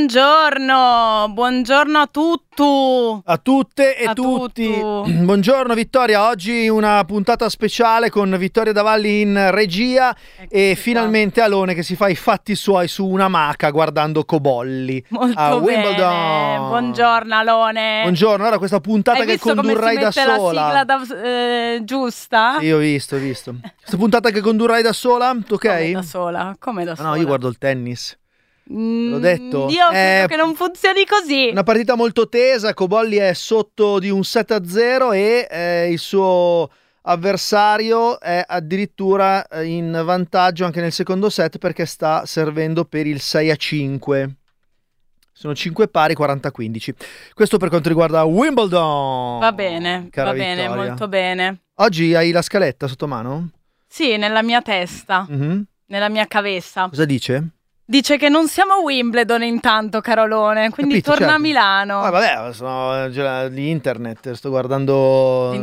Buongiorno a tutti. A tutte e tutti. Buongiorno Vittoria, oggi una puntata speciale con Vittoria Davalli in regia. Eccoci e finalmente qua. Alone che si fa i fatti suoi su un'amaca guardando Cobolli a Wimbledon. Bene. Buongiorno Alone. Buongiorno, allora questa puntata che condurrai da sola. La sigla giusta? Sì, ho visto. Questa puntata che condurrai da sola, ok? Come da sola? No, io guardo il tennis. L'ho detto. Io credo che non funzioni così. Una partita molto tesa. Cobolli è sotto di un 7-0 e il suo avversario è addirittura in vantaggio anche nel secondo set perché sta servendo per il 6-5. Sono 5 pari, 40-15. Questo per quanto riguarda Wimbledon. Va bene, Vittoria. molto bene. Oggi hai la scaletta sotto mano? Sì, nella mia testa, nella mia cabeza. Cosa dice? Dice che non siamo a Wimbledon intanto, Carolone, quindi capito, torna certo. a Milano. Vabbè, sono di internet, sto guardando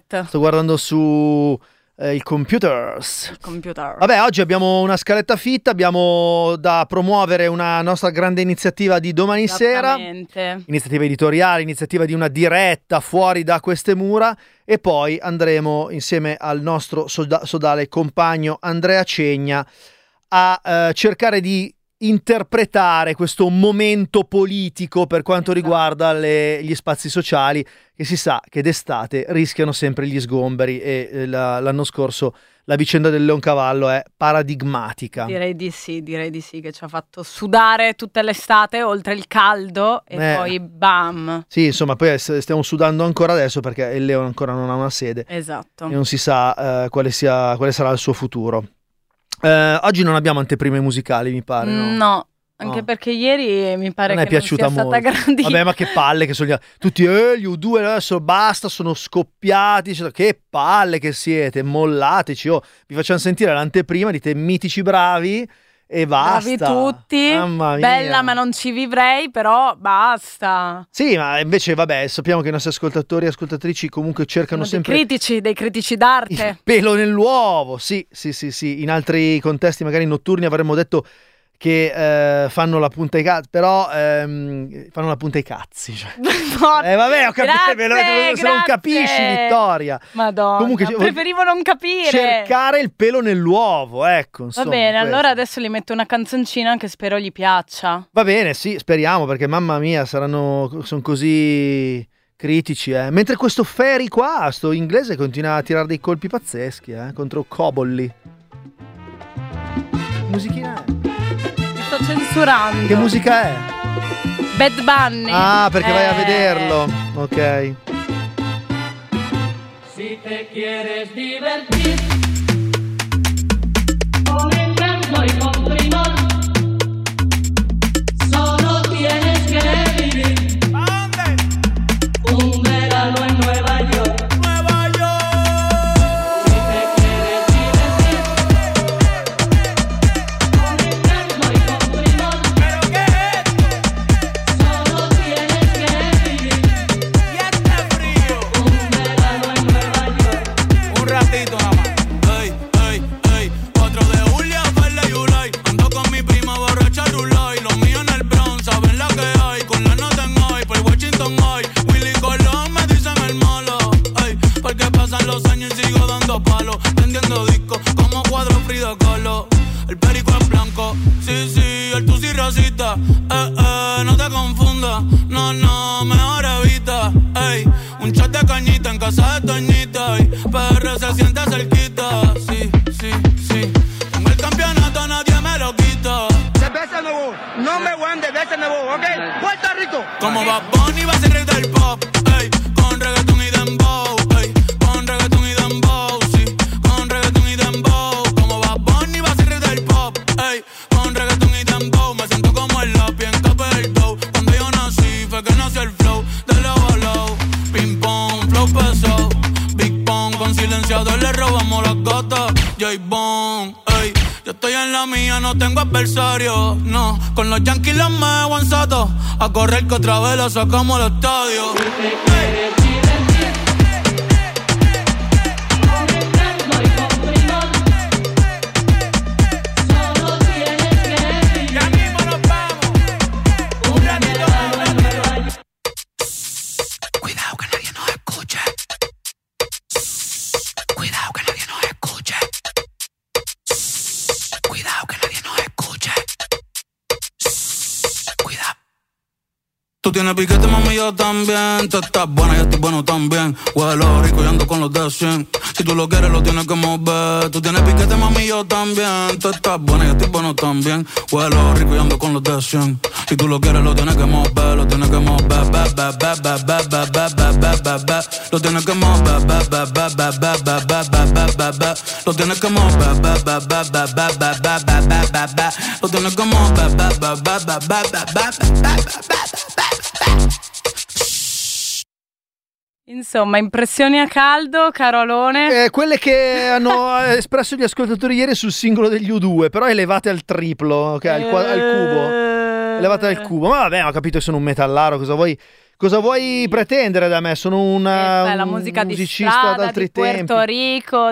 su il computer. Vabbè, oggi abbiamo una scaletta fitta, abbiamo da promuovere una nostra grande iniziativa di domani sera. Iniziativa editoriale, iniziativa di una diretta fuori da queste mura e poi andremo insieme al nostro sodale compagno Andrea Cegna a cercare di interpretare questo momento politico per quanto riguarda gli spazi sociali, che si sa che d'estate rischiano sempre gli sgomberi e l'anno scorso la vicenda del Leoncavallo è paradigmatica. Direi di sì, che ci ha fatto sudare tutta l'estate oltre il caldo e poi bam. Sì, insomma, poi stiamo sudando ancora adesso perché il Leon ancora non ha una sede. Esatto. E non si sa quale sarà il suo futuro. Oggi non abbiamo anteprime musicali, mi pare, no? No, anche perché ieri mi pare non che è piaciuta non sia molto. stata grandissima. Vabbè, ma che palle che sono tutti gli U2 adesso basta, sono scoppiati, che palle che siete, mollateci, vi facciamo sentire l'anteprima, dite mitici bravi e basta. Bravi tutti, mamma mia. Bella ma non ci vivrei, però basta. Sì, ma invece vabbè, sappiamo che i nostri ascoltatori e ascoltatrici comunque cercano sempre dei critici d'arte. Il pelo nell'uovo, sì. In altri contesti magari notturni avremmo detto che fanno la punta ai cazzi, però fanno la punta ai cazzi. Cioè. Vabbè, ho capito, se non capisci, Vittoria. Madonna, comunque preferivo non capire. Cercare il pelo nell'uovo, ecco. Insomma, va bene, allora adesso gli metto una canzoncina che spero gli piaccia. Va bene, sì, speriamo, perché mamma mia, sono così critici, Mentre questo Ferry qua, sto inglese, continua a tirare dei colpi pazzeschi, contro Cobolli. Musichina è? Sto censurando. Che musica è? Bad Bunny. Ah, perché vai a vederlo. Ok. Si te quieres divertir con encanto y con primor, solo tienes que vivir. ¿A dónde? Un verano en Nueva York. No te confundas, no, mejor evita. Un shot de cañita en casa de Toñita. PR se siente cerquita. Sí. Tengo el campeonato, nadie me lo quita. Cerveza Nuevo, number one de cerveza Nuevo, ¿ok? Puerto Rico. Como Bad Bunny va a ser rey del pop, con reggaeton y dembow, con reggaeton y dembow, sí, con reggaeton y dembow. Como Bad Bunny va a ser rey del pop, con reggaeton y dembow. Me siento como el lápiz en capa del dough. Cuando yo nací fue que nació el flow de lado a lado. Ping pong, flow pesado, Big Pong. Con silenciador le robamos las gatas. J-Bone, yo estoy en la mía, no tengo adversario, no. Con los Yankees los me guanzato. A correr que otra vez la sacamos al estadio. Tú tienes piquete, mami, yo también. Tú estás buena, yo estoy bueno también. Huelo rico y ando con los de 100. Si tú lo quieres, lo tienes que mover. Tú tienes piquete, mami, yo también. Tú estás buena, yo estoy bueno también. Huelo rico y ando con los de 100. Si tú lo quieres, lo tienes que mover. Lo tienes que mover. Lo tienes que mover. Lo tienes que mover. Lo tienes que Insomma, impressioni a caldo, caro Alone. Quelle che hanno espresso gli ascoltatori ieri sul singolo degli U2, però elevate al triplo, al cubo. Elevate al cubo. Ma vabbè, ho capito che sono un metallaro, cosa vuoi pretendere da me? Sono la musica musicista di strada, d'altri di tempi. Puerto Rico,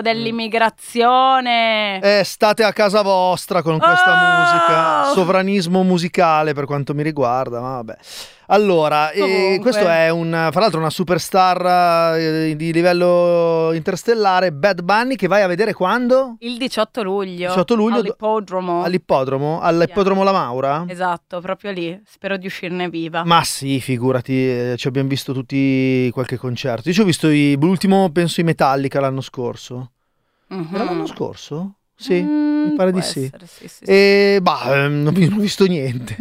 dell'immigrazione. State a casa vostra con questa musica. Sovranismo musicale per quanto mi riguarda, ma vabbè. Allora, questo è fra l'altro una superstar di livello interstellare, Bad Bunny, che vai a vedere quando? Il 18 luglio. All'ippodromo. All'ippodromo La Maura? Esatto, proprio lì. Spero di uscirne viva. Ma sì, figurati, ci abbiamo visto tutti qualche concerto. Io ci ho visto l'ultimo, penso, i Metallica l'anno scorso. Era l'anno scorso? Sì, mi pare di sì. Sì. E non ho visto niente.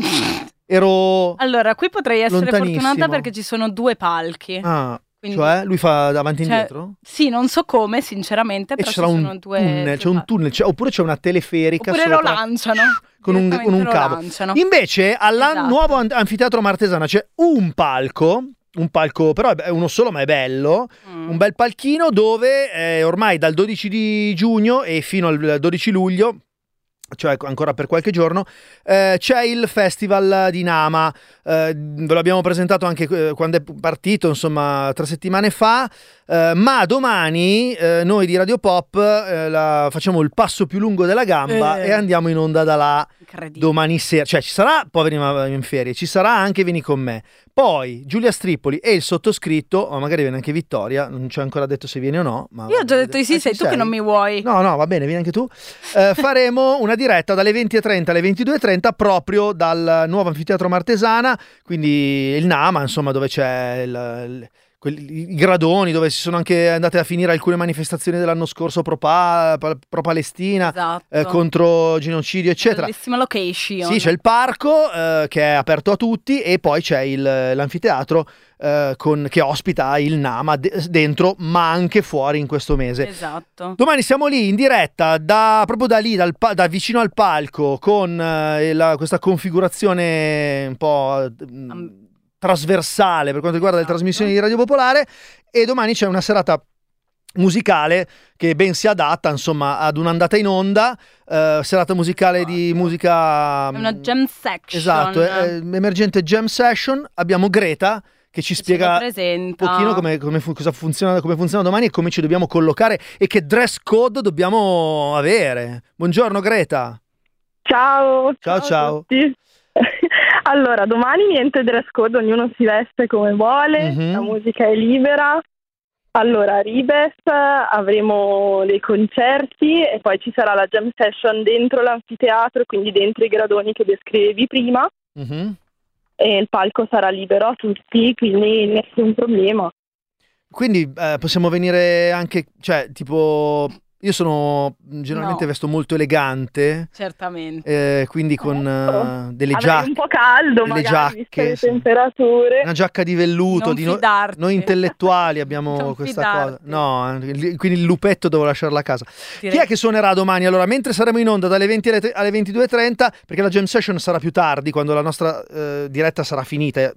Allora, qui potrei essere fortunata perché ci sono 2 palchi. Quindi, cioè lui fa davanti e indietro? Sì, non so come, sinceramente, però ci sono 2 tunnel, c'è un tunnel, oppure c'è una teleferica oppure sopra, lo lanciano con un cavo. Invece al nuovo anfiteatro Martesana c'è un palco, però è uno solo, ma è bello, un bel palchino dove ormai dal 12 di giugno e fino al 12 luglio, cioè ancora per qualche giorno, c'è il festival di Nama. Ve l'abbiamo presentato anche quando è partito, insomma 3 settimane fa, ma domani noi di Radio Pop facciamo il passo più lungo della gamba e andiamo in onda da là domani sera. Cioè ci sarà Poveri in Ferie, ci sarà anche Vieni con me, poi Giulia Strippoli e il sottoscritto, o magari viene anche Vittoria, non ci ho ancora detto se viene o no, ma io ho già detto di sì, sei tu che non mi vuoi. No, va bene, vieni anche tu. Faremo una diretta dalle 20:30 alle 22:30 proprio dal nuovo anfiteatro Martesana, quindi il Nama, insomma, dove c'è i gradoni, dove si sono anche andate a finire alcune manifestazioni dell'anno scorso pro Palestina, esatto, contro genocidio, eccetera. Bellissima location. Sì, c'è il parco che è aperto a tutti e poi c'è l'anfiteatro che ospita il Nama dentro, ma anche fuori in questo mese. Esatto. Domani siamo lì in diretta proprio da lì, da vicino al palco, con questa configurazione un po' trasversale per quanto riguarda le trasmissioni di Radio Popolare, e domani c'è una serata musicale che ben si adatta, insomma, ad un'andata in onda, serata musicale di musica, è una jam section. Esatto, emergente jam session. Abbiamo Greta che ci spiega un pochino cosa funziona, come funziona domani e come ci dobbiamo collocare e che dress code dobbiamo avere. Buongiorno Greta. Ciao a tutti. Allora, domani niente dress code, ognuno si veste come vuole, la musica è libera. Allora, Ribes, avremo dei concerti e poi ci sarà la jam session dentro l'anfiteatro, quindi dentro i gradoni che descrivevi prima. E il palco sarà libero a tutti, quindi nessun problema. Quindi possiamo venire anche, cioè, tipo... Io generalmente vesto molto elegante. Certamente. Quindi con delle giacche. Un po' caldo, delle magari, giacche, le temperature. Una giacca di velluto. Noi intellettuali abbiamo non questa fidarti. cosa. No, quindi il lupetto devo lasciarlo a casa. Chi è che suonerà domani? Allora, mentre saremo in onda dalle 20 alle 22:30, perché la jam session sarà più tardi, quando la nostra diretta sarà finita,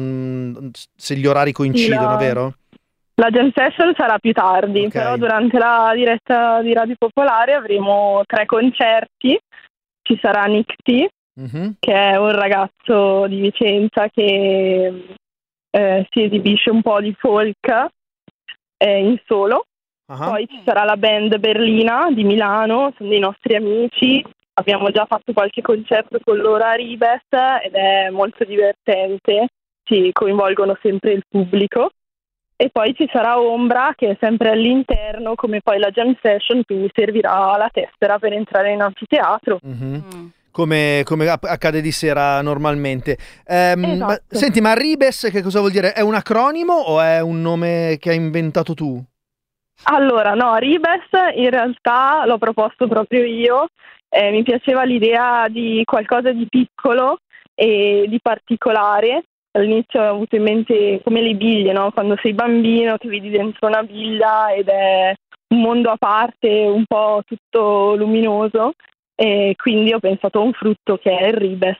se gli orari coincidono, vero? La jam session sarà più tardi, però durante la diretta di Radio Popolare avremo 3 concerti. Ci sarà Nick T, che è un ragazzo di Vicenza che si esibisce un po' di folk in solo. Poi ci sarà la band Berlina di Milano, sono dei nostri amici. Abbiamo già fatto qualche concerto con loro a Ribes ed è molto divertente, ci coinvolgono sempre il pubblico. E poi ci sarà Ombra, che è sempre all'interno, come poi la jam session, quindi servirà la tessera per entrare in anfiteatro. come accade di sera normalmente. Esatto. Senti, ma Ribes che cosa vuol dire? È un acronimo o è un nome che hai inventato tu? Allora, no, Ribes in realtà l'ho proposto proprio io. Mi piaceva l'idea di qualcosa di piccolo e di particolare. All'inizio ho avuto in mente come le biglie, no? Quando sei bambino ti vedi dentro una biglia ed è un mondo a parte, un po' tutto luminoso, e quindi ho pensato a un frutto che è il Ribes,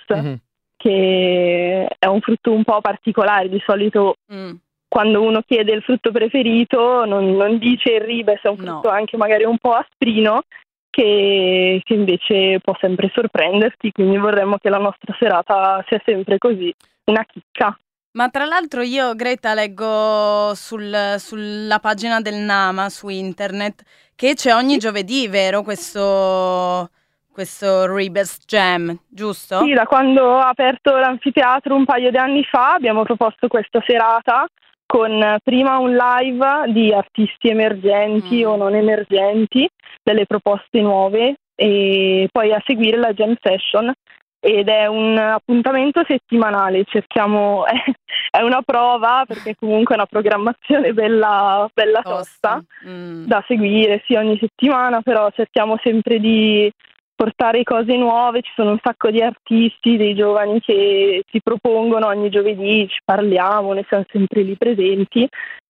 che è un frutto un po' particolare. Di solito quando uno chiede il frutto preferito non dice il Ribes, è un frutto anche magari un po' asprino, che invece può sempre sorprenderti, quindi vorremmo che la nostra serata sia sempre così, una chicca. Ma tra l'altro io, Greta, leggo sulla pagina del Nama su internet che c'è ogni giovedì, vero, questo Ribes Jam, giusto? Sì, da quando ho aperto l'anfiteatro un paio di anni fa abbiamo proposto questa serata con prima un live di artisti emergenti o non emergenti, delle proposte nuove, e poi a seguire la jam session, ed è un appuntamento settimanale. Cerchiamo, è una prova perché comunque è una programmazione bella tosta da seguire ogni settimana, però cerchiamo sempre di portare cose nuove. Ci sono un sacco di artisti, dei giovani che si propongono ogni giovedì, ci parliamo, ne siamo sempre lì presenti,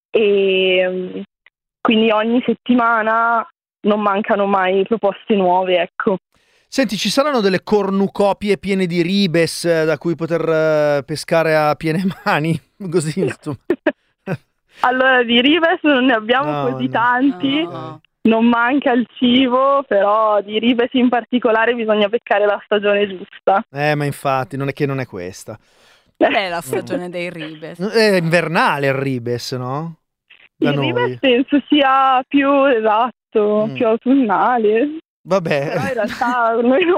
e quindi ogni settimana non mancano mai proposte nuove, ecco. Senti, ci saranno delle cornucopie piene di Ribes da cui poter pescare a piene mani? Così, insomma. Allora, di Ribes non ne abbiamo così tanti. No. Non manca il cibo, però di Ribes in particolare bisogna beccare la stagione giusta. Ma infatti, non è questa. Qual è la stagione dei Ribes? È invernale il Ribes, no? Da il noi. Ribes penso sia più più autunnale. Vabbè. Però in realtà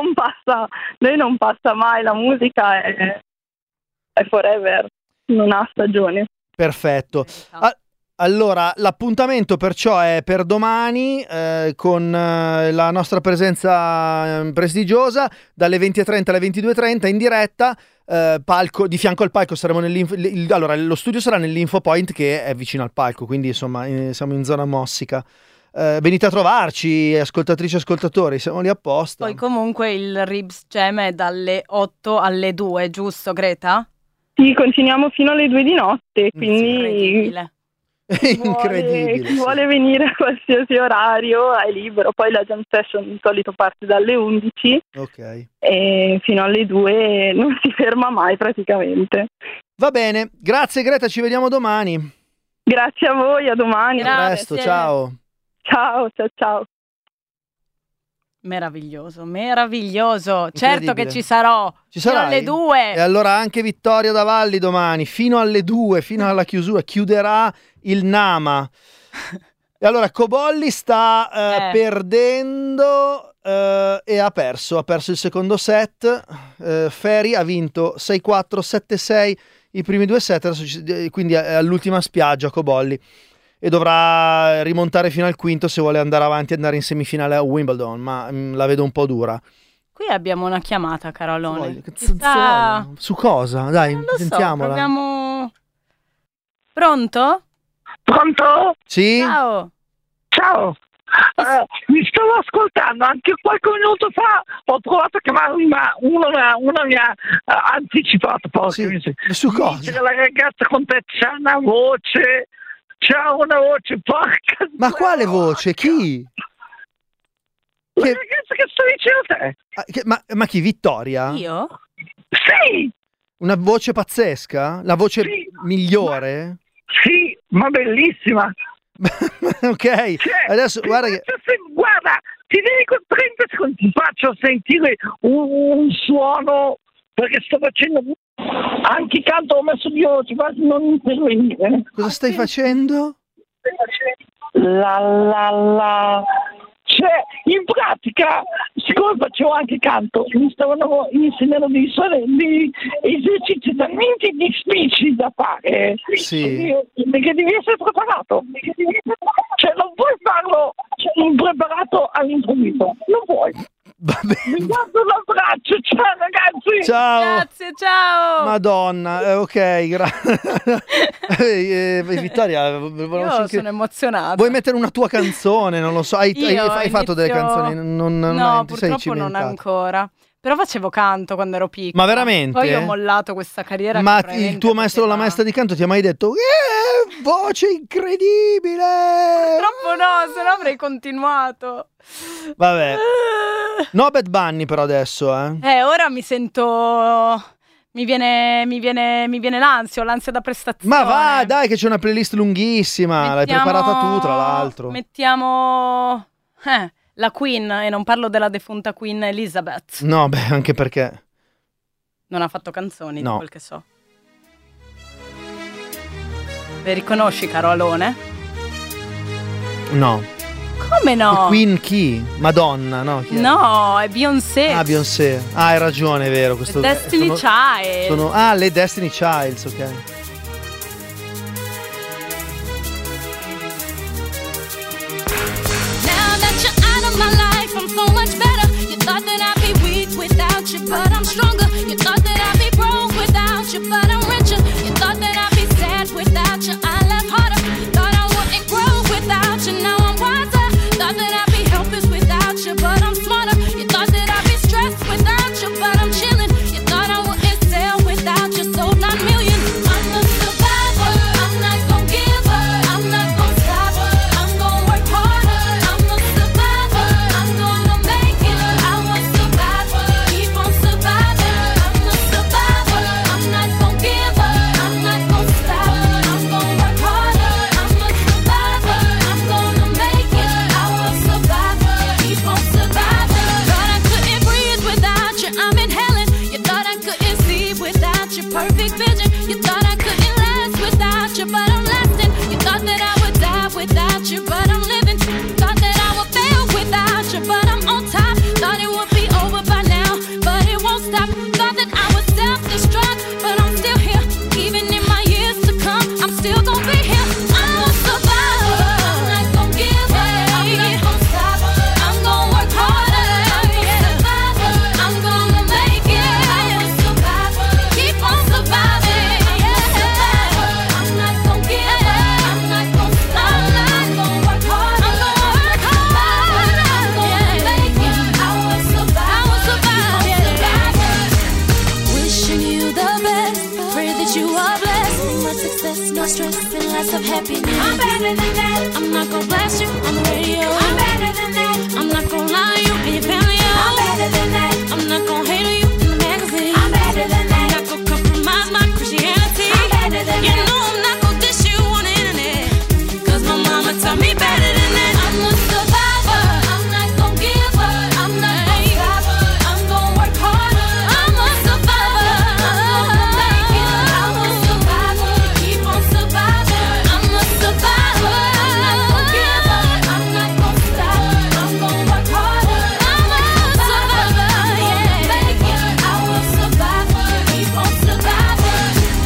noi non passa mai, la musica è forever, non ha stagione. Perfetto. Allora, l'appuntamento perciò è per domani con la nostra presenza prestigiosa dalle 20:30 alle 22:30 in diretta, palco, di fianco al palco saremo allora lo studio sarà nell'Info Point che è vicino al palco, quindi insomma siamo in zona Mossica. Venite a trovarci, ascoltatrici e ascoltatori, siamo lì apposta. Poi comunque il Ribes Jam è dalle 8 alle 2, giusto Greta? Sì, continuiamo fino alle 2 di notte, quindi incredibile. Chi vuole venire a qualsiasi orario è libero. Poi la jam session di solito parte dalle 11 e fino alle 2 non si ferma mai praticamente. Va bene, grazie Greta, ci vediamo domani. Grazie a voi, a domani. A presto, ciao. Ciao. Meraviglioso. Certo che ci sarò. Ci sarai? Fino alle 2. E allora anche Vittorio Davalli domani, fino alle 2, fino alla chiusura, chiuderà il Nama. E allora Cobolli sta perdendo e ha perso il secondo set. Feri ha vinto 6-4, 7-6 i primi due set, adesso quindi è all'ultima spiaggia Cobolli. E dovrà rimontare fino al quinto se vuole andare avanti e andare in semifinale a Wimbledon, ma la vedo un po' dura. Qui abbiamo una chiamata, Carolone. Su cosa? Dai, non lo sentiamola. So, Pronto? Pronto? Sì? Ciao. Mi stavo ascoltando, anche qualche minuto fa ho provato a chiamarmi, ma una mi ha anticipato. Su cosa? Dice che la ragazza con te c'ha una voce... C'ha una voce, porca. Ma quale voce? Chi? La ragazza che sto dicendo a te. Ma chi? Vittoria? Io? Sì. Una voce pazzesca? La voce migliore? Sì, ma bellissima. Ok, adesso guarda che... Guarda, ti dedico 30 secondi, ti faccio sentire un suono, perché sto facendo... Anche canto ho messo io, ti faccio non intervenire. Cosa stai facendo? La. Cioè, in pratica, siccome facevo anche canto, mi stavano insegnando degli esercizi talmente difficili da fare, sì, perché devi essere preparato. Cioè, non puoi farlo impreparato all'improvviso, non puoi. Vi mando un abbraccio, ciao ragazzi. Ciao. Grazie, ciao. Madonna, ok, grazie. Vittoria, io sono emozionata. Vuoi mettere una tua canzone? Non lo so, hai fatto delle canzoni? No, purtroppo non ancora. Però facevo canto quando ero piccola. Ma veramente? Poi ho mollato questa carriera. Ma il tuo maestro o la maestra di canto ti ha mai detto voce incredibile? Purtroppo no, se no avrei continuato. Vabbè. No Bad Bunny però adesso, ora mi sento... Mi viene l'ansia, ho l'ansia da prestazione. Ma va, dai che c'è una playlist lunghissima. L'hai preparata tu, tra l'altro. Mettiamo... la Queen, e non parlo della defunta Queen Elizabeth. No, beh, anche perché non ha fatto canzoni, no. Di quel che so. Le riconosci, caro Alone? No. Come no? Queen chi? Madonna, no? Chi è? No, è Beyoncé. Ah, Beyoncé. Ah, hai ragione, è vero. Questo Destiny Child. Le Destiny Childs, ok. My life, I'm so much better. You thought that I'd be weak without you, but I'm stronger. You thought that I'd be broke without you, but I'm richer. You thought that I'd be sad without you, I laugh harder. Thought I wouldn't grow without you, now I'm wiser. Thought that I'd be helpless without you, but I'm smarter. You thought that I'd be stressed without you, but I'm chilling. You thought I wouldn't sell without you, sold 9 million. I'm a survivor, I'm not gon' give up, I'm not gon' stop, I'm gon' work harder. I'm a survivor, I'm gonna make it. I will survive, keep on surviving. I'm a survivor, I'm not gon' give up, I'm not gon' stop, I'm gon' work harder. I'm a survivor, I'm gonna make it. I will survive, keep on surviving. Thought I couldn't breathe without you, I'm inhaling. You thought I couldn't see without your perfect vision. You thought I couldn't last without you, but I'm lasting. You thought that I would die without you, but I'm living. Thought that I would fail without you, but I'm on top. Thought it would be over by now, but it won't stop. Thought that I would self-destruct, but I'm still here. Even in my years to come, I'm still gonna be here. I'm a survivor, I'm not gonna give up, I'm not gonna stop, I'm gonna work harder. I'm a survivor, I'm gonna make it. I'm a survivor, keep on surviving. I'm a survivor, I'm not gonna give up, I'm not gonna stop, I'm gonna work harder. I'm gonna work hard, I'm gonna make it. I will survive, I will survive, wishing you the best, pray that you are blessed. More success, no stress, and lots of happiness. I'm better than that. I'm not gonna blast you on the radio. I'm better than that. I'm not gonna lie to you and your family. I'm better than that. I'm not gonna hate on you in the magazine. I'm better than that. I'm not gonna compromise my Christianity. I'm better than that. You know I'm not gonna dish you on the internet, cause my mama taught me better than that. I'm a survivor, I'm not gonna give up, I'm not gonna stop, I'm gonna work harder. I'm a survivor, I'm gonna make it. I'm a survivor, keep on surviving. I'm a survivor, I'm not gonna give up, I'm not gonna stop, I'm gonna work harder. I'm a survivor, I'm gonna make it. I will survive, keep on surviving.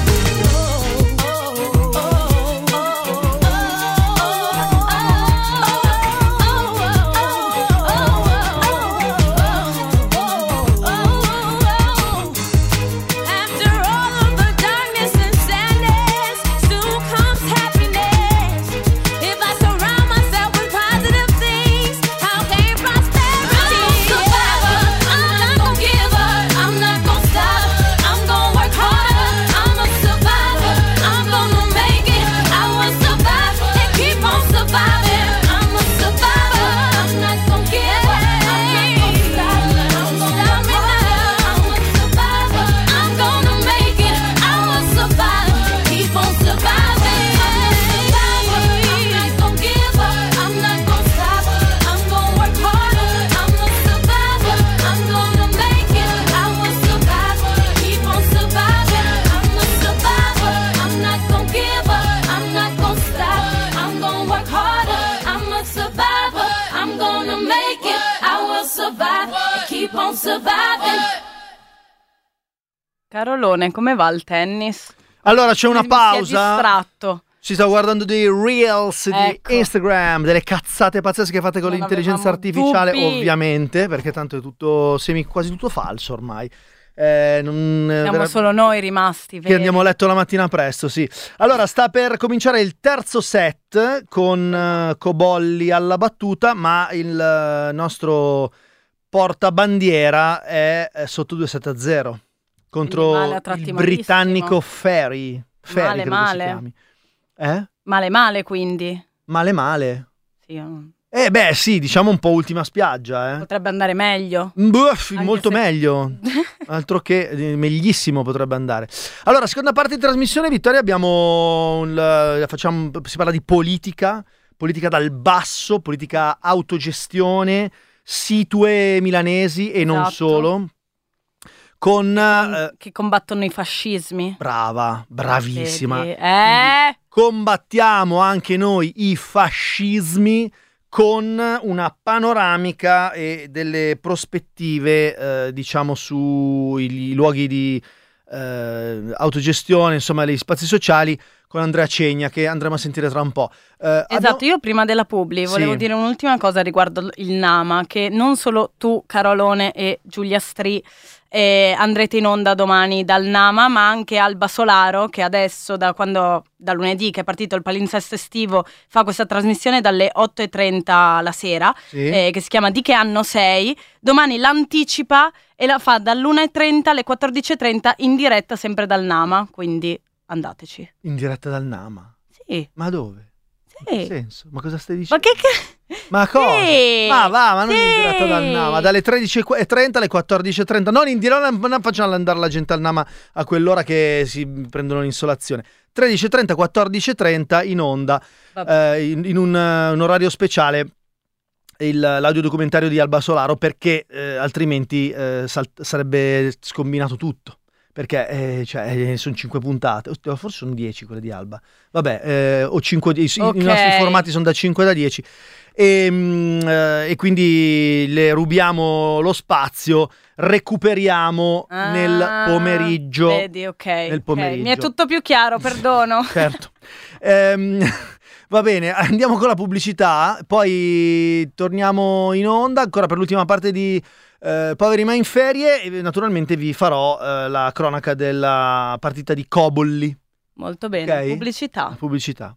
After all of the darkness and sadness, soon comes happiness. If I surround myself with positive things, I'll gain prosperity. I'm a survivor, I'm not gonna give up, I'm not gonna stop, I'm gonna work harder. I'm a survivor, I'm gonna make it. I will survive and keep on surviving. I'm a survivor, I'm not gonna give up, I'm not gonna stop, I'm gonna stop me now. I'm a survivor, I'm gonna make it. I will survive, keep on surviving. I'm not gonna give up, I'm not gonna stop, I'm gonna work harder. I'm a survivor, I'm gonna make it. I will survive, keep on surviving. I'm a survivor, I'm not gonna give up, I'm not gonna stop, I'm gonna work harder. I'm a survivor, I'm gonna make it. I will survive, keep on surviving. Carolone, come va il tennis? Allora c'è una Mi si è pausa. distratto. Si sta guardando dei reels di Instagram, delle cazzate pazzesche fatte con l'intelligenza artificiale, ovviamente, perché tanto è tutto quasi tutto falso ormai. Siamo solo noi rimasti veri. Che andiamo a letto la mattina presto, sì. Allora, sta per cominciare il terzo set con Cobolli alla battuta, ma il nostro portabandiera è sotto 2-7-0 contro il britannico Ferry. Ferry, male. Si chiami. Male quindi. Male. Sì. Sì, diciamo un po' ultima spiaggia. Potrebbe andare meglio. Molto meglio. Altro che meglissimo potrebbe andare. Allora, seconda parte di trasmissione, Vittoria, si parla di politica dal basso, politica autogestione, situe milanesi e non solo. Che combattono i fascismi. Bravissima. Combattiamo anche noi i fascismi con una panoramica e delle prospettive, diciamo, sui luoghi di autogestione, insomma, gli spazi sociali, con Andrea Cegna, che andremo a sentire tra un po'. Esatto, io prima della Publi volevo dire un'ultima cosa riguardo il Nama, che non solo tu, Carolone e Giulia Stri, andrete in onda domani dal Nama, ma anche Alba Solaro, che adesso da lunedì che è partito il palinsesto estivo fa questa trasmissione dalle 8:30 la sera, che si chiama Di che anno sei. Domani l'anticipa e la fa dall'1:30 alle 14:30 in diretta sempre dal Nama, quindi andateci. In diretta dal Nama? Sì. Ma dove? Sì. In che senso? Ma cosa stai dicendo? Ma cosa? Sì. Ma non in diretta dal Nama, dalle 13:30 alle 14:30. Non facciamo andare la gente al Nama a quell'ora che si prendono l'insolazione. 13:30, 14:30 in onda, in un orario speciale, l'audiodocumentario di Alba Solaro, perché altrimenti sarebbe scombinato tutto. Perché sono 5 puntate, forse sono 10 quelle di Alba, vabbè, o 5, i nostri formati sono da 5 da 10 e quindi le rubiamo lo spazio, recuperiamo nel pomeriggio. Vedi, nel pomeriggio. Mi è tutto più chiaro, perdono. Certo. Va bene, andiamo con la pubblicità, poi torniamo in onda ancora per l'ultima parte di Poveri ma in ferie, e naturalmente vi farò la cronaca della partita di Cobolli. Molto bene, okay? Pubblicità.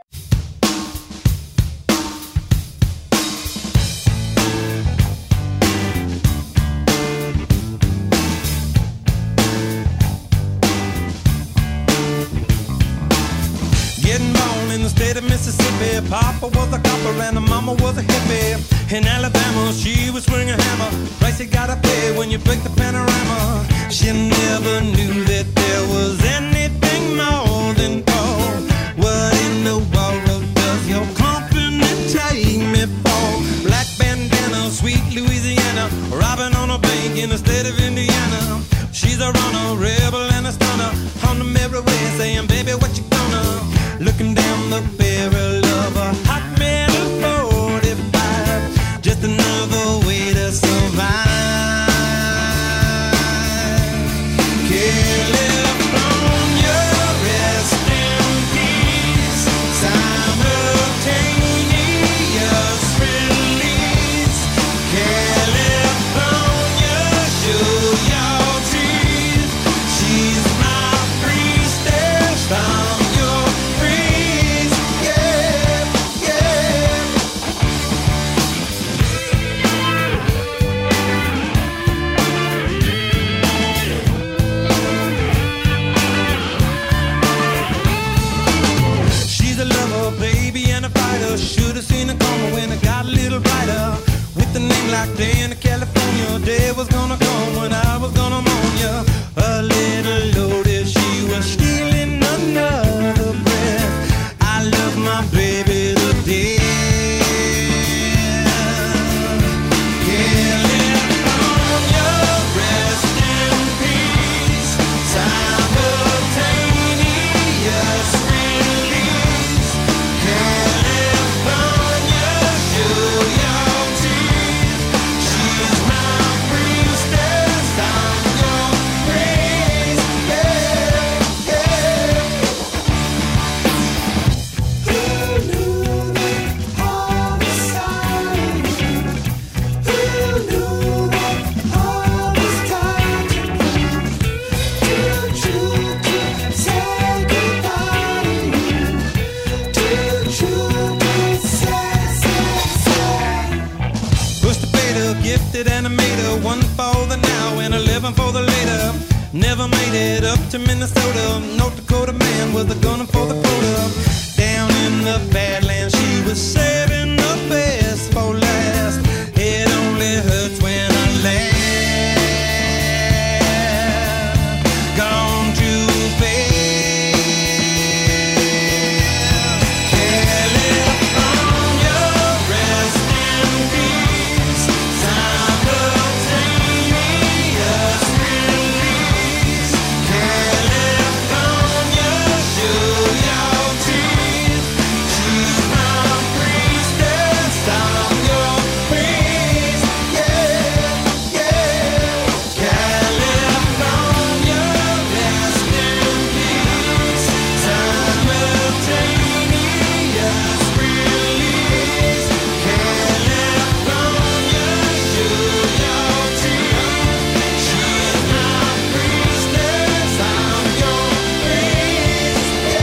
In the state of Mississippi, Papa was a copper and the mama was a hippie. In Alabama, she was swinging a hammer. Price you gotta pay when you break the panorama. She never knew that there was anything more than gold. What in the world does your company take me for? Black bandana, sweet Louisiana, robbing on a bank in the state of Indiana. She's a runner, rebel and a stunner, on the merry way saying, baby, what you gonna? Looking down the barrel of a hot metal 45, just another way to survive. California, rest in peace. Simultaneous release. California, show your teeth. She's my priestess from your breeze. Yeah, yeah. She's a lover, baby, and a fighter. Should have seen it coming when it got a little brighter. With a name like Diana, California, day was gonna come when I was gonna moan ya. A little loaded, she was stealing another breath. I love my baby to death. California, rest in peace. Simultaneous release. California, show your teeth. She's my priestess. headed up to Minnesota. North Dakota man was a gunner for the quota. Down in the Badlands, she was saving the best for last. It only hurts when I laugh. Gone too fast. California, rest in peace. Simultaneous release. California, show your teeth. Choose my priestess, stop your praise. Yeah, yeah. California, rest in peace. Simultaneous release. California, show your teeth. She's my priestess, I'm your praise.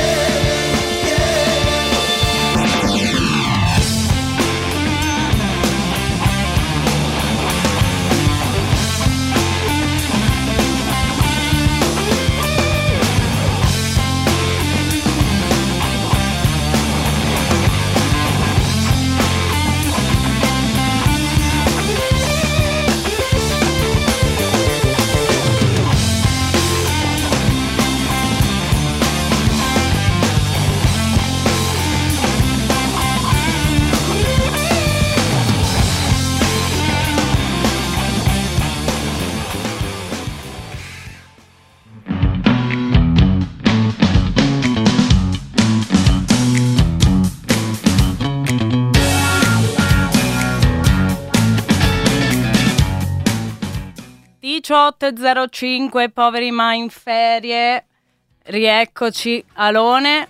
e 05, poveri ma in ferie. Rieccoci, Alone.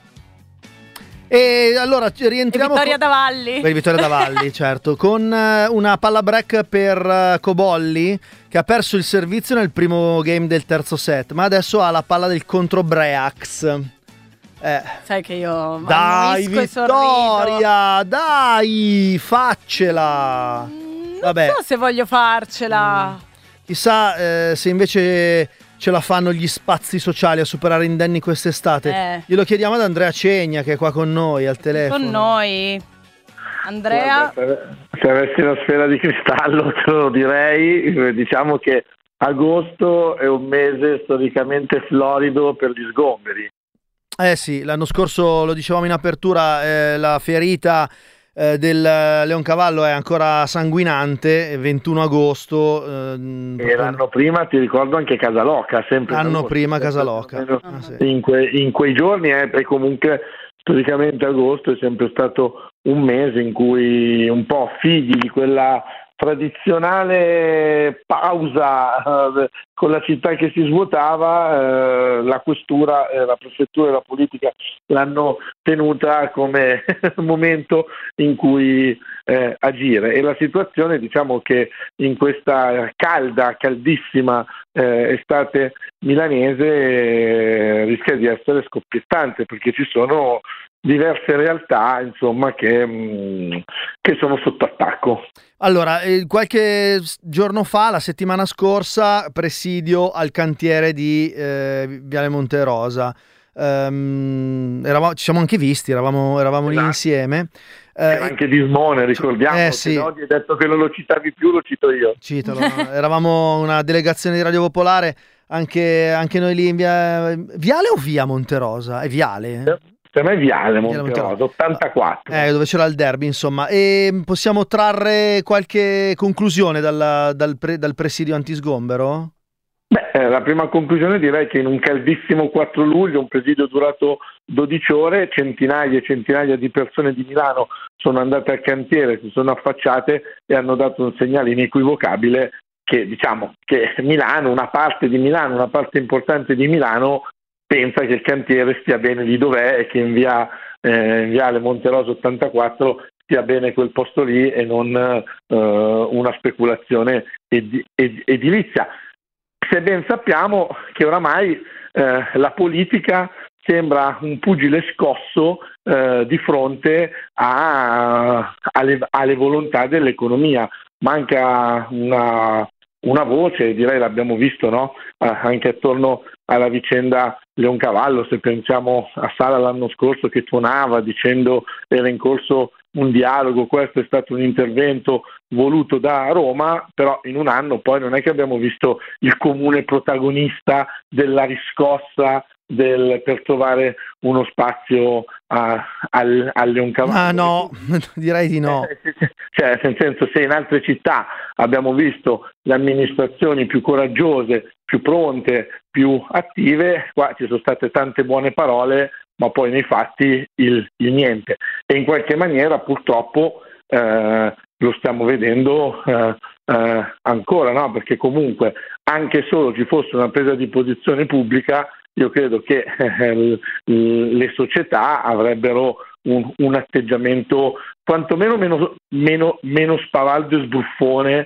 E allora rientriamo Vittoria Davalli. Vittoria Davalli, certo, con una palla break per Cobolli, che ha perso il servizio nel primo game del terzo set, ma adesso ha la palla del contro Breax. Sai che io dai Vittoria, dai, faccela. Vabbè. Non so se voglio farcela. Chissà se invece ce la fanno gli spazi sociali a superare indenni quest'estate. Glielo chiediamo ad Andrea Cegna, che è qua con noi al telefono. Con noi. Andrea? Guarda, se avessi una sfera di cristallo te lo direi. Diciamo che agosto è un mese storicamente florido per gli sgomberi. Sì, l'anno scorso lo dicevamo in apertura, la ferita del Leoncavallo è ancora sanguinante, 21 agosto. E l'anno prima ti ricordo anche Casaloca, sempre l'anno prima Casaloca. Sì. In quei giorni e comunque storicamente agosto è sempre stato un mese in cui, un po' figli di quella tradizionale pausa con la città che si svuotava, la questura, la prefettura e la politica l'hanno tenuta come momento in cui agire, e la situazione, diciamo che in questa caldissima estate milanese rischia di essere scoppiettante, perché ci sono diverse realtà, insomma, che sono sotto attacco. Allora, qualche giorno fa, la settimana scorsa, presidio al cantiere di Viale Monterosa. Ci siamo anche visti, eravamo lì insieme. Anche di Smone, ricordiamo. Sì. Oggi hai detto che non lo citavi più, lo cito io. Citalo. Eravamo una delegazione di Radio Popolare, anche noi lì in Viale o via Monterosa? È Viale? Per me è Viale Monterosa, 84. Dove c'era il derby, insomma. E possiamo trarre qualche conclusione dal presidio antisgombero? La prima conclusione direi che in un caldissimo 4 luglio, un presidio durato 12 ore, centinaia e centinaia di persone di Milano sono andate al cantiere, si sono affacciate e hanno dato un segnale inequivocabile che, diciamo, che Milano, una parte importante di Milano pensa che il cantiere stia bene lì dov'è e che in Viale Monterosa 84 stia bene quel posto lì e non una speculazione edilizia. Se ben sappiamo che oramai la politica sembra un pugile scosso di fronte alle volontà dell'economia. Manca una una voce, direi l'abbiamo visto, no? Anche attorno alla vicenda Leoncavallo, se pensiamo a Sala l'anno scorso che tuonava dicendo era in corso un dialogo, questo è stato un intervento voluto da Roma, però in un anno poi non è che abbiamo visto il comune protagonista della riscossa per trovare uno spazio al Leoncavallo. Ah no, direi di no. Cioè, nel senso, se in altre città abbiamo visto le amministrazioni più coraggiose, più pronte, più attive, qua ci sono state tante buone parole, ma poi nei fatti il niente. E in qualche maniera purtroppo lo stiamo vedendo ancora, no? Perché comunque anche solo ci fosse una presa di posizione pubblica, io credo che le società avrebbero un atteggiamento quantomeno meno spavaldo e sbruffone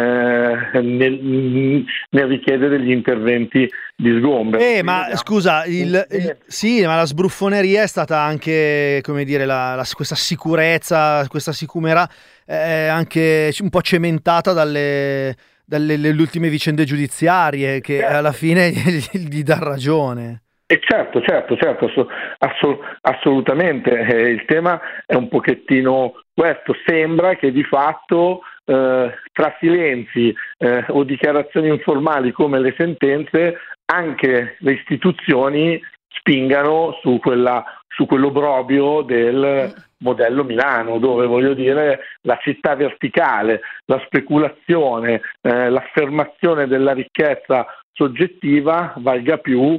nel richiedere degli interventi di sgombero. Ma scusa, sì, ma la sbruffoneria è stata anche, come dire, questa sicurezza, questa sicumera anche un po' cementata dalle ultime vicende giudiziarie che alla fine gli dà ragione. E certo, assolutamente. Il tema è un pochettino questo. Sembra che di fatto tra silenzi o dichiarazioni informali come le sentenze, anche le istituzioni spingano su quell'obbrobio del modello Milano, dove, voglio dire, la città verticale, la speculazione, l'affermazione della ricchezza soggettiva valga più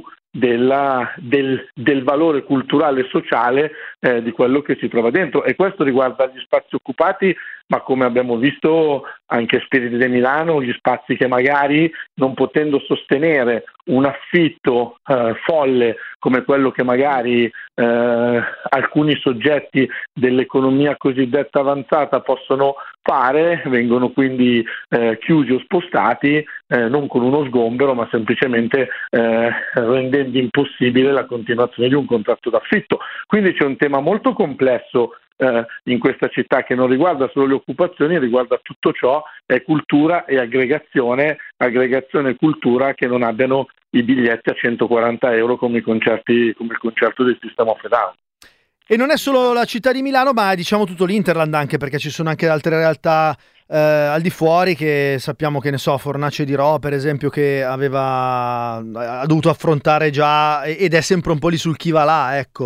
del valore culturale e sociale di quello che si trova dentro. E questo riguarda gli spazi occupati, ma come abbiamo visto anche Spiriti di Milano, gli spazi che magari, non potendo sostenere un affitto folle come quello che magari alcuni soggetti dell'economia cosiddetta avanzata possono fare, vengono quindi chiusi o spostati, non con uno sgombero, ma semplicemente rendendo impossibile la continuazione di un contratto d'affitto. Quindi c'è un tema molto complesso in questa città che non riguarda solo le occupazioni, riguarda tutto ciò, è cultura e aggregazione e cultura che non abbiano i biglietti a 140 euro come il concerto del Sistema of a Down. E non è solo la città di Milano, ma diciamo tutto l'Interland, anche perché ci sono anche altre realtà al di fuori che sappiamo, che ne so, Fornace di Rho per esempio, che ha dovuto affrontare già ed è sempre un po' lì sul chi va là, ecco.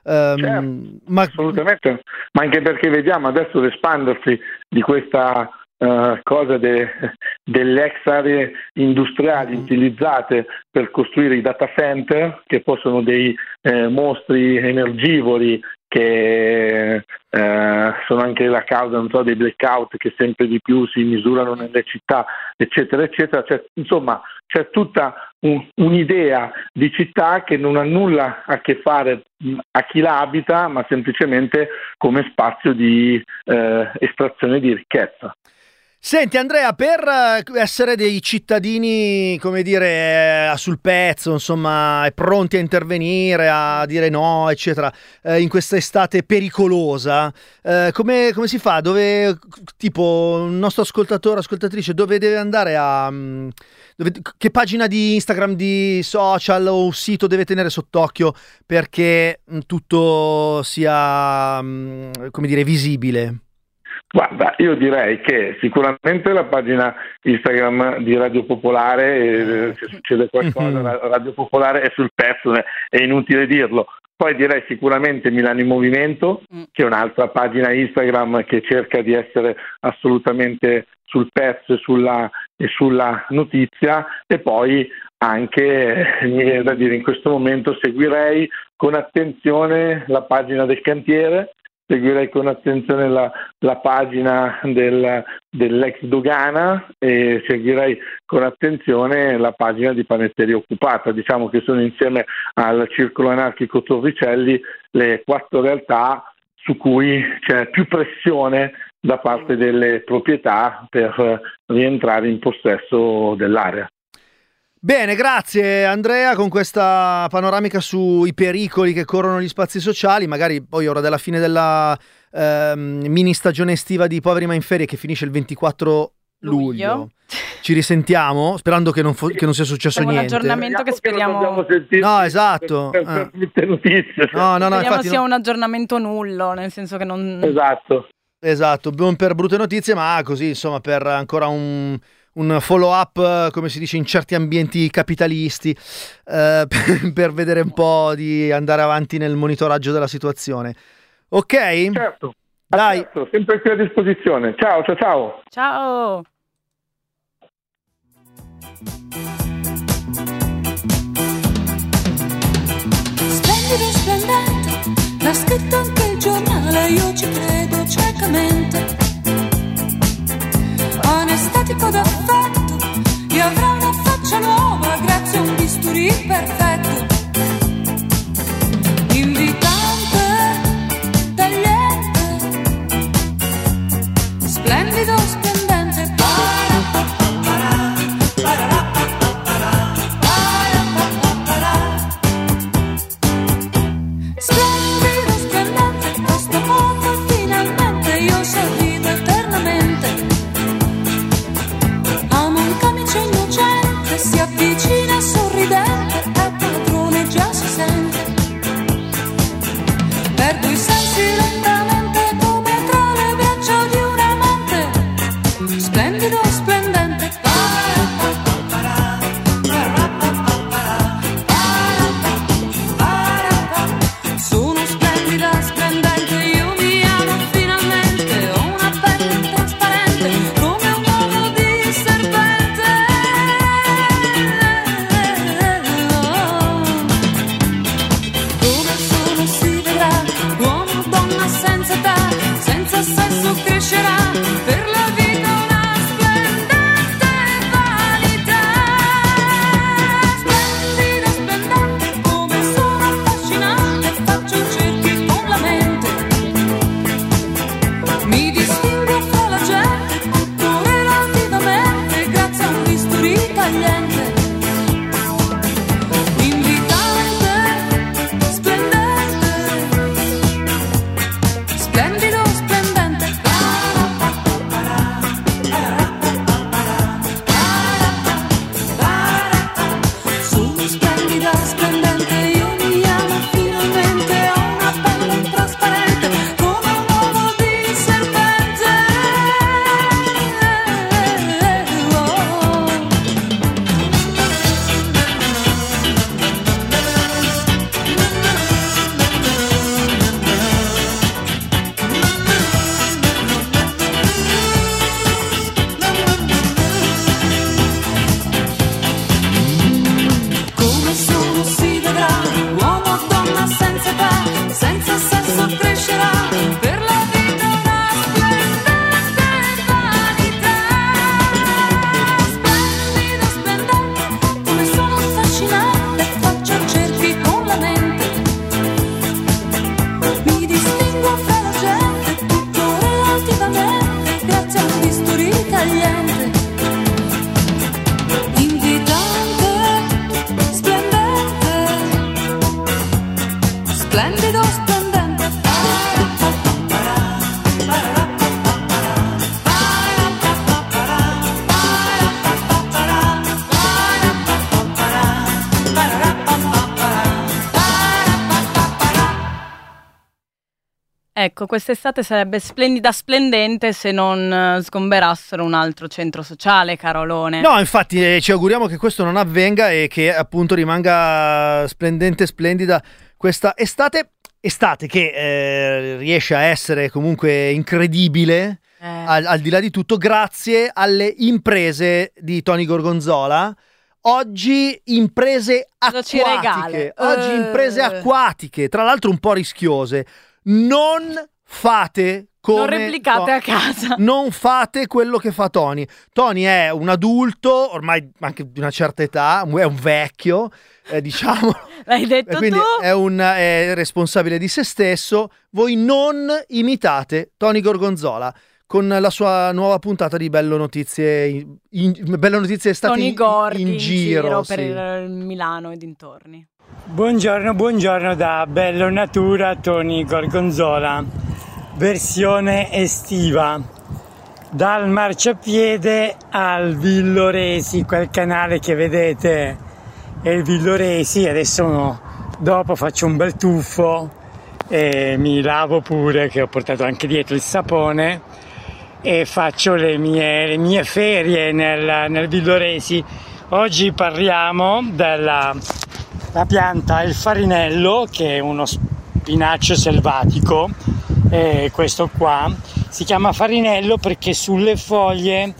Assolutamente, ma anche perché vediamo adesso l'espandersi di questa cosa delle ex aree industriali utilizzate per costruire i data center, che poi sono dei mostri energivori che sono anche la causa, non so, dei blackout che sempre di più si misurano nelle città, eccetera eccetera. Insomma, c'è tutta un'idea di città che non ha nulla a che fare a chi la abita, ma semplicemente come spazio di estrazione di ricchezza. Senti Andrea, per essere dei cittadini, come dire, sul pezzo, insomma, pronti a intervenire, a dire no, eccetera, in questa estate pericolosa, come si fa? Dove, tipo, un nostro ascoltatore, ascoltatrice, dove deve andare che pagina di Instagram, di social o sito deve tenere sott'occhio perché tutto sia, come dire, visibile? Guarda, io direi che sicuramente la pagina Instagram di Radio Popolare, se succede qualcosa, Radio Popolare è sul pezzo, è inutile dirlo. Poi direi sicuramente Milano in Movimento, che è un'altra pagina Instagram che cerca di essere assolutamente sul pezzo e sulla notizia, e poi anche, mi viene da dire, in questo momento seguirei con attenzione la pagina del cantiere, seguirei con attenzione la pagina dell'ex Dogana e seguirei con attenzione la pagina di Panetteria Occupata. Diciamo che sono, insieme al Circolo Anarchico Torricelli, le 4 realtà su cui c'è più pressione da parte delle proprietà per rientrare in possesso dell'area. Bene, grazie Andrea, con questa panoramica sui pericoli che corrono gli spazi sociali. Magari poi, ora della fine della mini stagione estiva di Poveri ma in Ferie, che finisce il 24 luglio. Ci risentiamo sperando che non sia successo niente. Un aggiornamento che speriamo. No, esatto. Per tutte notizie. No, speriamo sia un aggiornamento nullo, nel senso che non. Esatto, non per brutte notizie, ma così, insomma, per ancora un follow up, come si dice in certi ambienti capitalisti, per vedere un po' di andare avanti nel monitoraggio della situazione. Ok? Certo. Dai. Certo, sempre qui a disposizione. Ciao. Ciao. Splendido, splendente, l'ha scritto anche il giornale, io ci credo ciecamente. Anestetico d'affetto, io avrò una faccia nuova grazie a un bisturi perfetto. Invitante, tagliente, splendido, splendente. Splendido, splendente, questo mondo finalmente io sorrido eternamente. Amo un camice innocente, si avvicina sorridente, è padrone, già si sente. Perdo i sensi lentamente come tra le braccia di un amante. Splendido, splendente. Sono splendida, splendente, io mi amo finalmente. Ho una pelle trasparente come un uovo di serpente. Come sono si vedrà, uomo, donna senza età, senza sesso crescerà, per la vita una splendente vanità. Splendida, splendente, come sono affascinante, faccio cerchi con la mente. Mi distingo fra la gente, tutto relativamente, grazie a un bisturi tagliente. Invitante, splendente, splendido, splendente. Sono splendida, splendente, io mi amo finalmente. Ho una pelle trasparente come un uovo di serpente. Come sono si vedrà, uomo o donna senza età, senza sesso crescerà, per la vita una splendente vanità. Splendido, splendente, come sono affascinante, faccio cerchi con la mente. Mi distingo fra la gente, tutto relativamente, grazie a un bisturi tagliente. Invitante, splendente, splendido, splendente. Ecco, quest'estate sarebbe splendida, splendente se non sgomberassero un altro centro sociale, Carolone. No, infatti ci auguriamo che questo non avvenga e che appunto rimanga splendente, splendida questa estate che riesce a essere comunque incredibile al di là di tutto, grazie alle imprese di Tony Gorgonzola. Oggi imprese acquatiche, tra l'altro un po' rischiose. Non fate come... Non replicate a casa. Non fate quello che fa Tony. Tony è un adulto, ormai anche di una certa età, è un vecchio, diciamo. L'hai detto quindi tu? È responsabile di se stesso. Voi non imitate Tony Gorgonzola con la sua nuova puntata di Bello Notizie Bello Notizie Estate Tony Gordi in giro per Milano e dintorni. Buongiorno da Bello Natura Tony Gorgonzola, versione estiva. dal marciapiede al Villoresi, quel canale che vedete è il Villoresi. Adesso dopo faccio un bel tuffo e mi lavo pure, che ho portato anche dietro il sapone, e faccio le mie ferie nel Villoresi. Oggi parliamo della pianta il farinello, che è uno spinacio selvatico. Questo qua si chiama farinello perché sulle foglie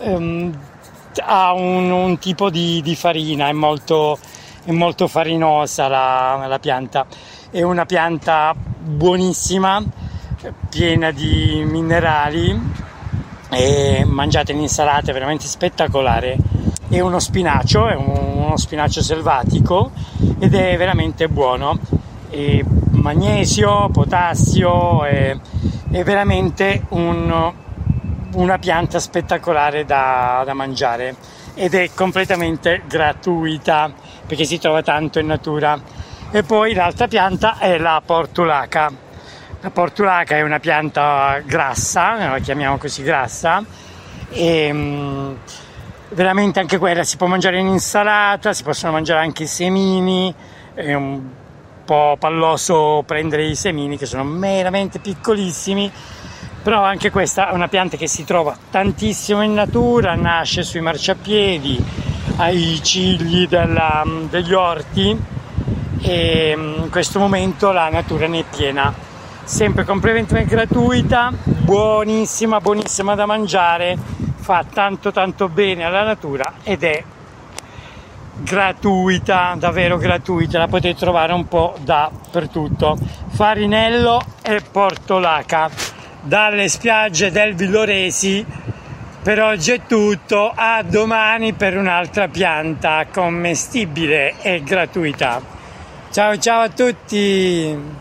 ha un tipo di farina, è molto farinosa la pianta. È una pianta buonissima, piena di minerali, e mangiata in insalata è veramente spettacolare. È uno spinacio selvatico ed è veramente buono. E magnesio, potassio, è veramente una pianta spettacolare da mangiare, ed è completamente gratuita perché si trova tanto in natura. E poi l'altra pianta è la portulaca. La portulaca è una pianta grassa, la chiamiamo così, grassa, e veramente anche quella si può mangiare in insalata, si possono mangiare anche i semini. È un po' palloso prendere i semini, che sono meramente piccolissimi, però anche questa è una pianta che si trova tantissimo in natura, nasce sui marciapiedi, ai cigli degli orti, e in questo momento la natura ne è piena, sempre completamente gratuita, buonissima da mangiare, fa tanto bene alla natura ed è gratuita, davvero gratuita, la potete trovare un po' dappertutto. Farinello e portulaca dalle spiagge del Villoresi. Per oggi è tutto, a domani per un'altra pianta commestibile e gratuita. Ciao a tutti!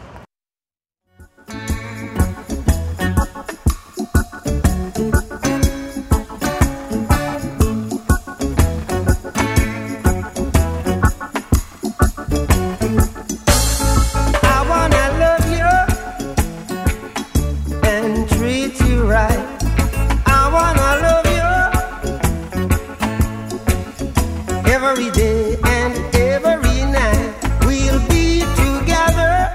Every day and every night we'll be together.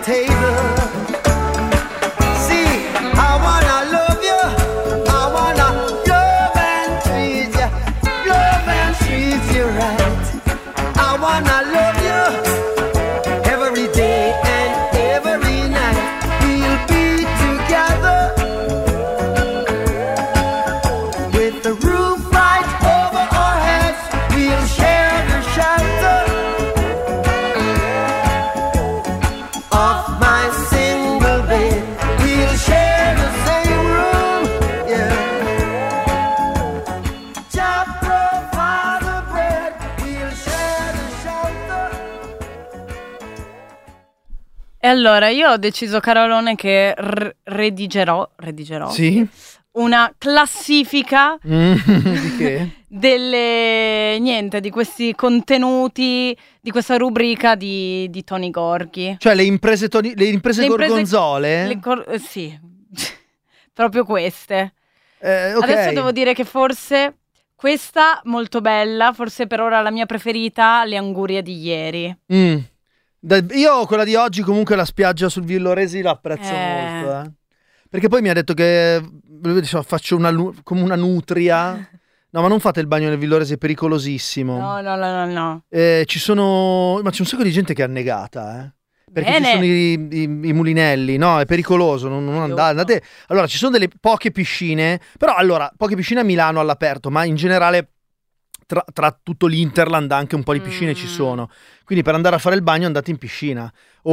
table. See, I wanna love you, I wanna love and treat you, love and treat you right. I wanna love you every day and every night. We'll be together with the roof right over our heads. We'll share the shelter of my single bed. We'll share the same room, yeah. Jah provide the bread. We'll share the shelter. E allora io ho deciso, Carolone, che redigerò Sì? una classifica Di che? di questi contenuti di questa rubrica di Tony Gorghi. Cioè le imprese gorgonzole? Sì, proprio queste. Ok. Adesso devo dire che forse questa molto bella, forse per ora la mia preferita, le angurie di ieri. Io quella di oggi comunque la spiaggia sul Villoresi la apprezzo molto, perché poi mi ha detto che faccio come una nutria. No, ma non fate il bagno nel Villoresi, è pericolosissimo. No. Ma c'è un sacco di gente che è annegata, perché ci sono i mulinelli. No, è pericoloso, non andate. Allora, ci sono delle poche piscine, però allora, poche piscine a Milano all'aperto, ma in generale tra tutto l'Interland anche un po' di piscine ci sono. Quindi per andare a fare il bagno andate in piscina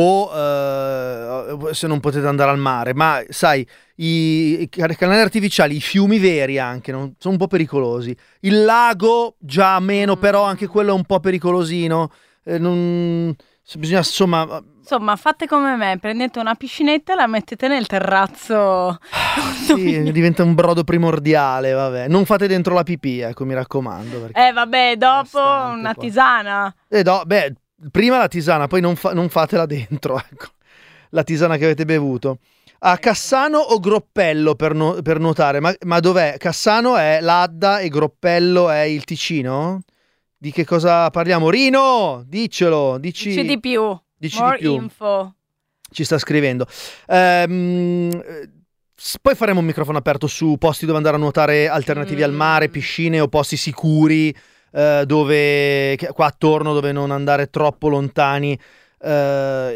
o se non potete andare al mare. Ma sai, i canali artificiali, i fiumi veri anche sono un po' pericolosi. Il lago già meno, però anche quello è un po' pericolosino. Bisogna Insomma, fate come me, prendete una piscinetta e la mettete nel terrazzo. Sì, diventa un brodo primordiale, vabbè. Non fate dentro la pipì, ecco, mi raccomando. Vabbè, dopo una tisana. Prima la tisana, poi non fatela dentro, ecco. La tisana che avete bevuto. A Cassano o Groppello per nuotare? Ma dov'è? Cassano è l'Adda e Groppello è il Ticino? Di che cosa parliamo? Rino, diccelo, dici di più. More info. Ci sta scrivendo. Poi faremo un microfono aperto su posti dove andare a nuotare alternativi al mare, piscine o posti sicuri dove qua attorno, dove non andare troppo lontani però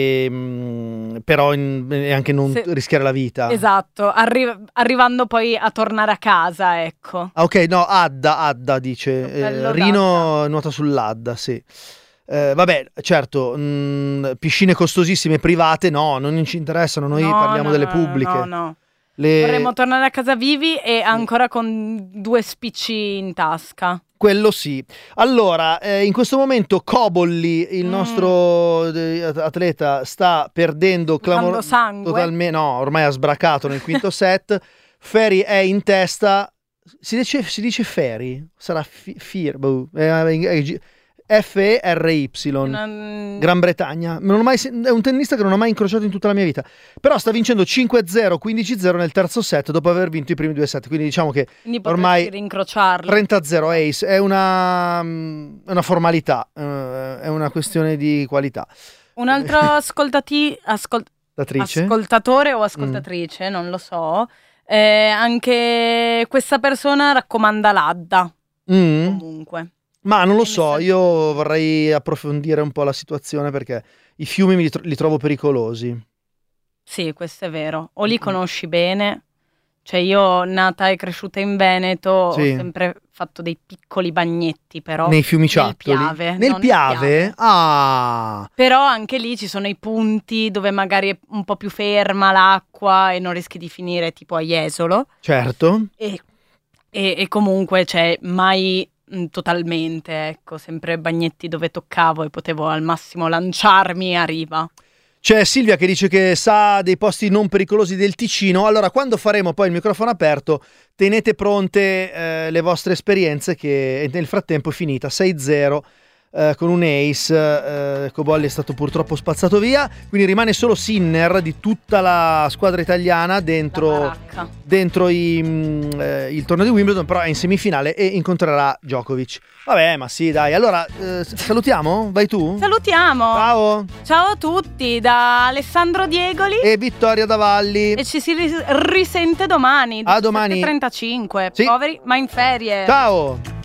anche non rischiare la vita. Esatto, arrivando poi a tornare a casa, ecco. Ok, no, Adda dice. Rino nuota sull'Adda, sì. Vabbè, certo, piscine costosissime private no, non ci interessano, noi parliamo delle pubbliche. No. Vorremmo tornare a casa vivi e ancora con 2 spicci in tasca. Quello sì. Allora, in questo momento Cobolli, il nostro atleta, sta perdendo sangue. Totalmente, no, ormai ha sbracato nel quinto set. Ferry è in testa. Si dice Ferry? Sarà F-E-R-Y, Gran Bretagna. È un tennista che non ho mai incrociato in tutta la mia vita. Però sta vincendo 5-0, 15-0 nel terzo set dopo aver vinto i primi 2 set. Quindi diciamo che ormai 30-0 ace è una formalità, è una questione di qualità. Un altro ascoltatore o ascoltatrice, non lo so, anche questa persona raccomanda l'Adda. Comunque. Ma non lo so, io vorrei approfondire un po' la situazione perché i fiumi li trovo pericolosi. Sì, questo è vero. O li conosci bene, cioè io nata e cresciuta in Veneto ho sempre fatto dei piccoli bagnetti però. Nei fiumiciattoli? Nel Piave? Ah! Però anche lì ci sono i punti dove magari è un po' più ferma l'acqua e non rischi di finire tipo a Jesolo. Certo. E comunque mai... totalmente, ecco, sempre bagnetti dove toccavo e potevo al massimo lanciarmi a riva. C'è Silvia che dice che sa dei posti non pericolosi del Ticino. Allora, quando faremo poi il microfono aperto, tenete pronte le vostre esperienze, che nel frattempo è finita 6-0 con un ace. Cobolli è stato purtroppo spazzato via, quindi rimane solo Sinner di tutta la squadra italiana dentro il torneo di Wimbledon, però è in semifinale e incontrerà Djokovic. Vabbè, ma sì, dai. Allora, salutiamo? Vai tu? Salutiamo. Ciao. Ciao a tutti da Alessandro Diegoli e Vittoria Davalli. E ci si risente domani. A domani. 7:35. Sì. Poveri, ma in ferie. Ciao.